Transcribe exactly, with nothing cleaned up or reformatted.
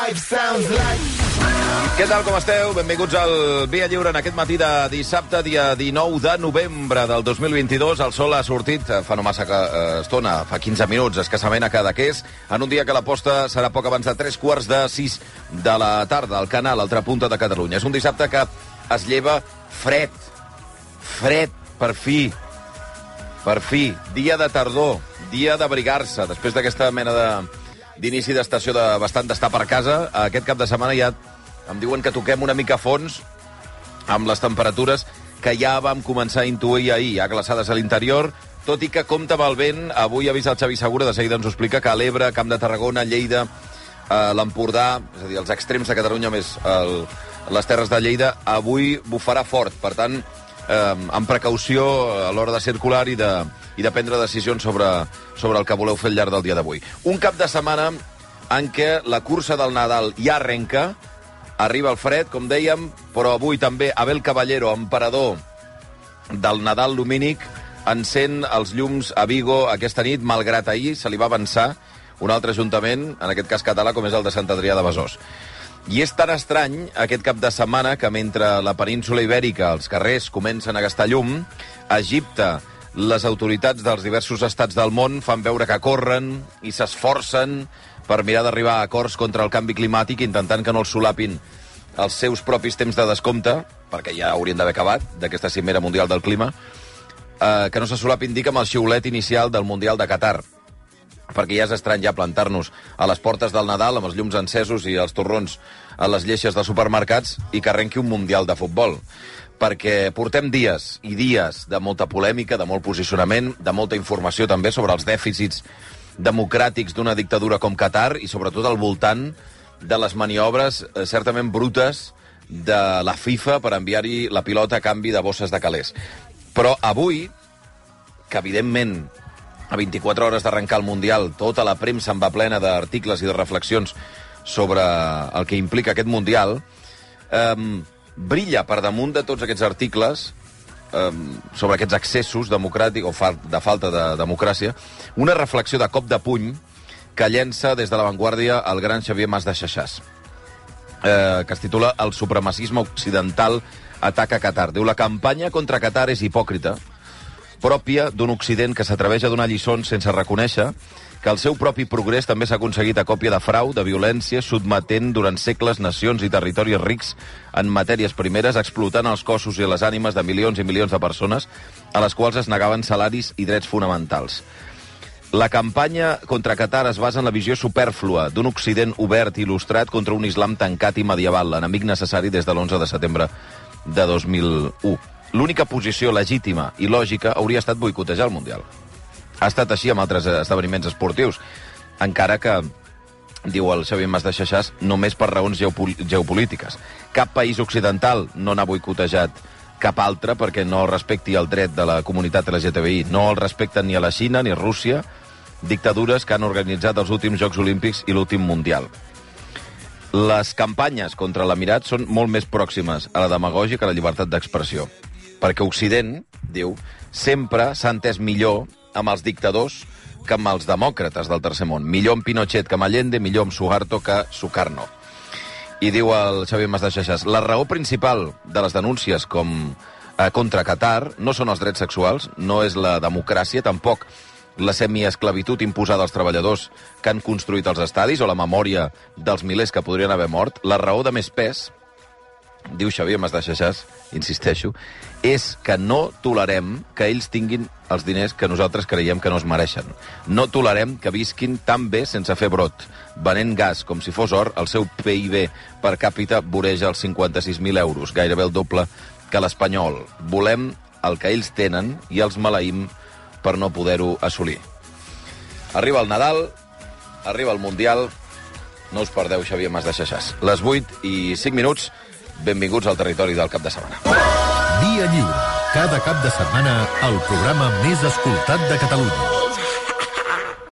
Què tal, com esteu? Benvinguts al Via Lliure en aquest matí de dissabte, dia dinou de novembre del dos mil vint-i-dos. El sol ha sortit fa no massa eh, estona, fa quinze minuts, escassament a Cadaqués, en un dia que la posta serà poc abans de tres quarts de sis de la tarda, al Canal, a l'altra punta de Catalunya. És un dissabte que es lleva fred, fred, per fi, per fi, dia de tardor, dia d'abrigar-se, després d'aquesta mena de d'inici d'estació de bastant d'estar per casa. Aquest cap de setmana ja em diuen que toquem una mica a fons amb les temperatures que ja vam començar a intuir ahir. Hi ha glaçades a l'interior, tot i que compta amb el vent. Avui ha vist el Xavi Segura, de seguida ens ho explica, que a l'Ebre, Camp de Tarragona, Lleida, eh, l'Empordà, és a dir, els extrems de Catalunya més el, les terres de Lleida, avui bufarà fort. Per tant, eh, amb precaució a l'hora de circular i de, i de prendre decisions sobre, sobre el que voleu fer al llarg del dia d'avui. Un cap de setmana en què la cursa del Nadal ja arrenca. Arriba el fred, com dèiem, però avui també Abel Caballero, emperador del Nadal lumínic, encén els llums a Vigo aquesta nit, malgrat ahir se li va avançar un altre ajuntament, en aquest cas català, com és el de Sant Adrià de Besòs. I és tan estrany aquest cap de setmana que mentre la península Ibèrica, els carrers comencen a gastar llum, a Egipte les autoritats dels diversos estats del món fan veure que corren i s'esforcen per mirar d'arribar a acords contra el canvi climàtic, intentant que no els solapin els seus propis temps de descompte, perquè ja haurien d'haver acabat d'aquesta cimera mundial del clima, eh, que no se solapin, dic, amb el xiulet inicial del Mundial de Qatar, perquè ja és estrany ja plantar-nos a les portes del Nadal amb els llums encesos i els torrons a les lleixes dels supermercats i que arrenqui un Mundial de futbol. Perquè portem dies i dies de molta polèmica, de molt posicionament, de molta informació també sobre els dèficits democràtics d'una dictadura com Qatar i sobretot al voltant de les maniobres eh, certament brutes de la FIFA per enviar-hi la pilota a canvi de bosses de calés. Però avui, que evidentment a vint-i-quatre hores d'arrencar el Mundial tota la premsa en va plena d'articles i de reflexions sobre el que implica aquest Mundial, eh, brilla per damunt de tots aquests articles sobre aquests excessos democràtics o de falta de democràcia, una reflexió de cop de puny que llença des de l'avantguàrdia el gran Xavier Mas de Xaxàs, eh, que es titula El supremacisme occidental ataca Qatar. Diu, la campanya contra Qatar és hipòcrita, pròpia d'un Occident que s'atreveix a donar lliçons sense reconèixer que el seu propi progrés també s'ha aconseguit a còpia de frau, de violència, sotmetent durant segles nacions i territoris rics en matèries primeres, explotant els cossos i les ànimes de milions i milions de persones a les quals es negaven salaris i drets fonamentals. La campanya contra Qatar es basa en la visió supèrflua d'un Occident obert i il·lustrat contra un islam tancat i medieval, l'enemic necessari des de l'onze de setembre de dos mil u. L'única posició legítima i lògica hauria estat boicotejar el Mundial. Ha estat així amb altres esdeveniments esportius, encara que, diu el Xavier Mas de Xaxàs, només per raons geopol geopolítiques. Cap país occidental no n'ha boicotejat cap altre perquè no respecti el dret de la comunitat L G T B I. No el respecten ni a la Xina ni a Rússia, dictadures que han organitzat els últims Jocs Olímpics i l'últim Mundial. Les campanyes contra l'Emirat són molt més pròximes a la demagògia que a la llibertat d'expressió, perquè Occident, diu, sempre s'ha entès millor amb els dictadors que amb els demòcrates del tercer món. Millor amb Pinochet que amb Allende, millor amb Suharto que Sukarno. I diu el Xavier Mas de Xaxàs, la raó principal de les denúncies com eh, contra Qatar no són els drets sexuals, no és la democràcia, tampoc la semiesclavitud imposada als treballadors que han construït els estadis o la memòria dels milers que podrien haver mort. La raó de més pes, diu Xavier Mas de Xaxàs, insisteixo, és que no tolerem que ells tinguin els diners que nosaltres creiem que no es mereixen. No tolerem que visquin tan bé sense fer brot. Venent gas com si fos or, el seu P I B per càpita voreja els cinquanta-sis mil euros, gairebé el doble que l'espanyol. Volem el que ells tenen i els maleïm per no poder-ho assolir. Arriba el Nadal, arriba el Mundial, no us perdeu Xavier Mas de Xaxàs. Les vuit i cinc minuts, benvinguts al territori del cap de setmana. Via Lliure. Cada cap de setmana, el programa més escoltat de Catalunya.